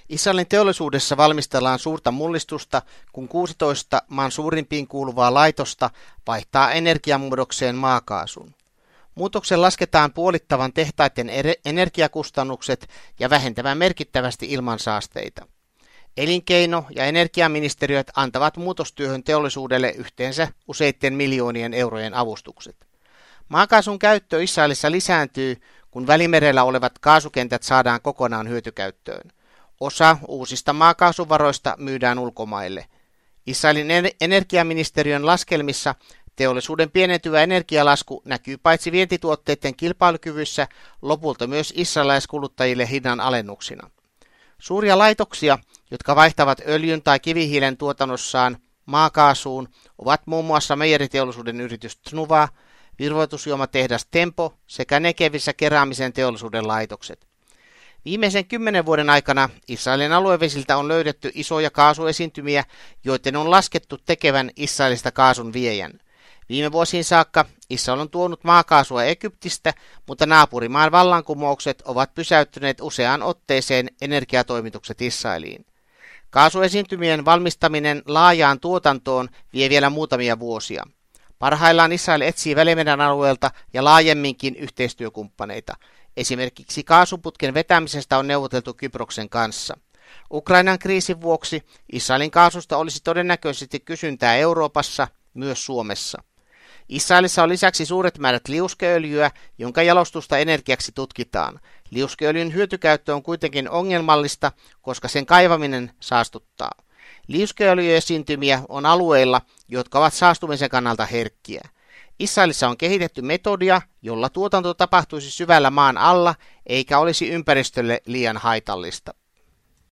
Israelin teollisuudessa valmistellaan suurta mullistusta, kun 16 maan suurimpiin kuuluvaa laitosta vaihtaa energiamuodokseen maakaasun. Muutoksen lasketaan puolittavan tehtaiden energiakustannukset ja vähentävän merkittävästi ilmansaasteita. Elinkeino- ja energiaministeriöt antavat muutostyöhön teollisuudelle yhteensä useitten miljoonien eurojen avustukset. Maakaasun käyttö Israelissa lisääntyy, kun Välimerellä olevat kaasukentät saadaan kokonaan hyötykäyttöön. Osa uusista maakaasuvaroista myydään ulkomaille. Israelin energiaministeriön laskelmissa teollisuuden pienentyvä energialasku näkyy paitsi vientituotteiden kilpailukyvyssä, lopulta myös israelaiskuluttajille hinnan alennuksina. Suuria laitoksia, jotka vaihtavat öljyn tai kivihiilen tuotannossaan maakaasuun, ovat muun muassa meijeriteollisuuden yritys Tnuva, virvoitusjuomatehdas Tempo sekä Negevissä keräämisen teollisuuden laitokset. Viimeisen 10 vuoden aikana Israelin aluevesiltä on löydetty isoja kaasuesiintymiä, joiden on laskettu tekevän Israelista kaasun viejän. Viime vuosiin saakka Israel on tuonut maakaasua Egyptistä, mutta naapurimaan vallankumoukset ovat pysäyttäneet useaan otteeseen energiatoimitukset Israeliin. Kaasuesiintymien valmistaminen laajaan tuotantoon vie vielä muutamia vuosia. Parhaillaan Israel etsii Välimeren alueelta ja laajemminkin yhteistyökumppaneita. Esimerkiksi kaasuputken vetämisestä on neuvoteltu Kyproksen kanssa. Ukrainan kriisin vuoksi Israelin kaasusta olisi todennäköisesti kysyntää Euroopassa, myös Suomessa. Israelissa on lisäksi suuret määrät liuskeöljyä, jonka jalostusta energiaksi tutkitaan. Liuskeöljyn hyötykäyttö on kuitenkin ongelmallista, koska sen kaivaminen saastuttaa. Liuskeöljyesiintymiä on alueilla, jotka ovat saastumisen kannalta herkkiä. Israelissa on kehitetty metodia, jolla tuotanto tapahtuisi syvällä maan alla, eikä olisi ympäristölle liian haitallista.